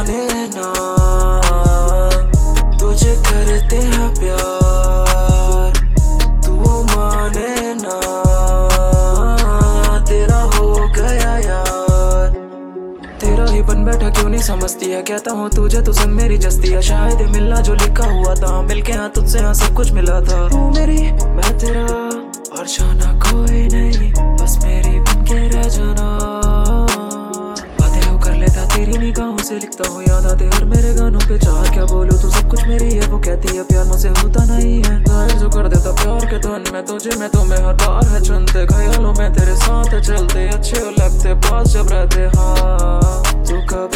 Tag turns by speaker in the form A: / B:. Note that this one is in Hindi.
A: माने ना, तुझे करते हैं प्यार, तू माने ना, तेरा हो गया यार। तेरा ही बन बैठा क्यों नहीं समझती है, कहता हूँ तुझे तू संग मेरी जस्ती है। शायद ये मिलना जो लिखा हुआ था, मिलके हाँ तुझसे हाँ सब कुछ मिला था। तू मेरी मैं तेरा और जाना कोई नहीं, बस मेरी बन के रह जाना। बातें वो कर लेता तेरी निगाहों से, लिखता हूँ याद आते हर मेरे गानों पे। चाह क्या बोलूँ तू सब कुछ मेरी है, वो कहती है प्यार मुझसे होता नहीं है। जाहिर जो कर देता प्यार के धन में तुझे, मैं तुम्हें हर बार है चुनते। ख्यालों में तेरे साथ चलते, अच्छे लगते पास जब रहते। हाँ तू कब